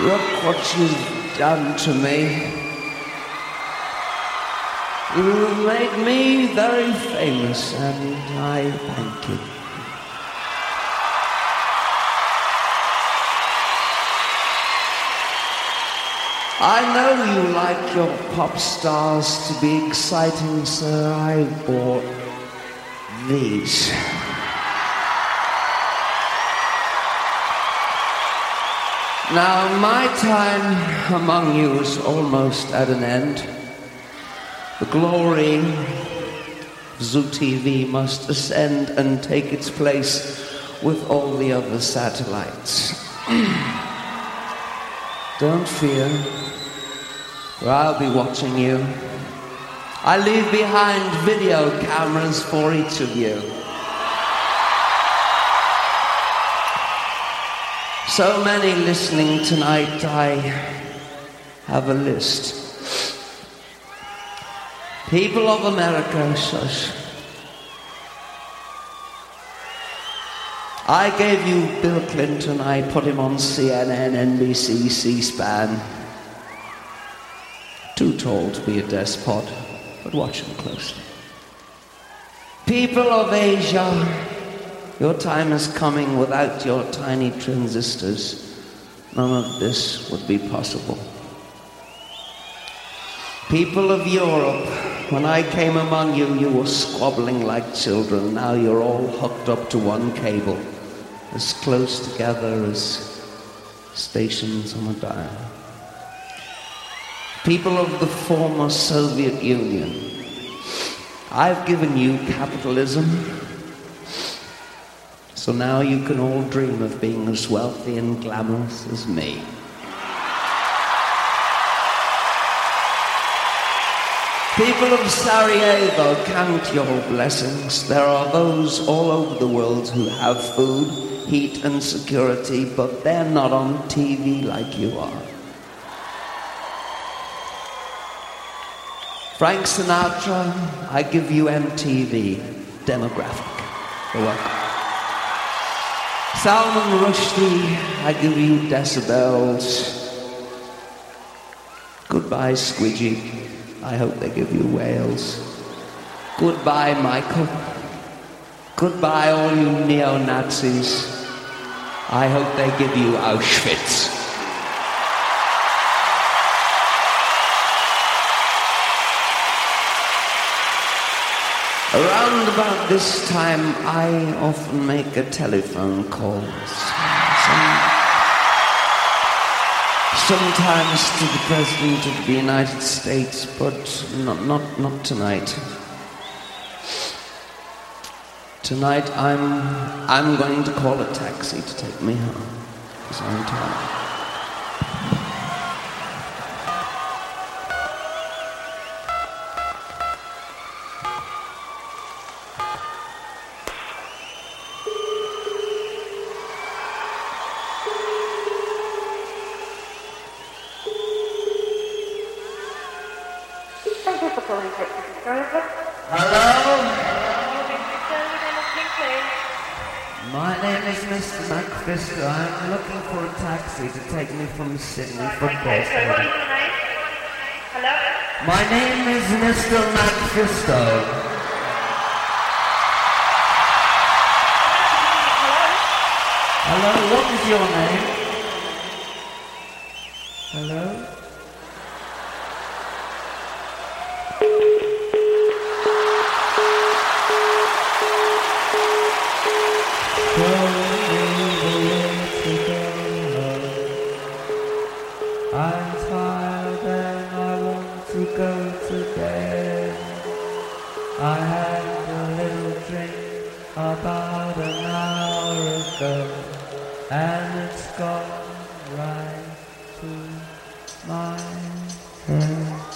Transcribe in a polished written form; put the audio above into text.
Look what you've done to me. You made me very famous, and I thank you. I know you like your pop stars to be exciting, sir. I bought these. Now, my time among you is almost at an end. The glory of Zoo TV must ascend and take its place with all the other satellites. Don't fear, for I'll be watching you. I leave behind video cameras for each of you. So many listening tonight, I have a list. People of America, shush. I gave you Bill Clinton, I put him on CNN, NBC, C-SPAN. Too tall to be a despot, but watch him closely. People of Asia, your time is coming. Without your tiny transistors, none of this would be possible. People of Europe, when I came among you, you were squabbling like children. Now you're all hooked up to one cable, as close together as stations on a dial. People of the former Soviet Union, I've given you capitalism, so now you can all dream of being as wealthy and glamorous as me. People of Sarajevo, count your blessings. There are those all over the world who have food, heat and security, but they're not on TV like you are. Frank Sinatra, I give you MTV, demographic. You're welcome. Salman Rushdie, I give you decibels. Goodbye, Squidgy. I hope they give you whales. Goodbye, Michael. Goodbye, all you neo-Nazis. I hope they give you Auschwitz. Around about this time, I often make a telephone call. Sometimes to the President of the United States, but not tonight. Tonight I'm going to call a taxi to take me home, because I'm tired. Hello? My name is Mr. McFister. I'm looking for a taxi to take me from Sydney Football Stadium. Hello? My name is Mr. McFister. Hello, what is your name? Hello? I'm tired and I want to go to bed. I had a little drink about an hour ago, and it's gone right to my head.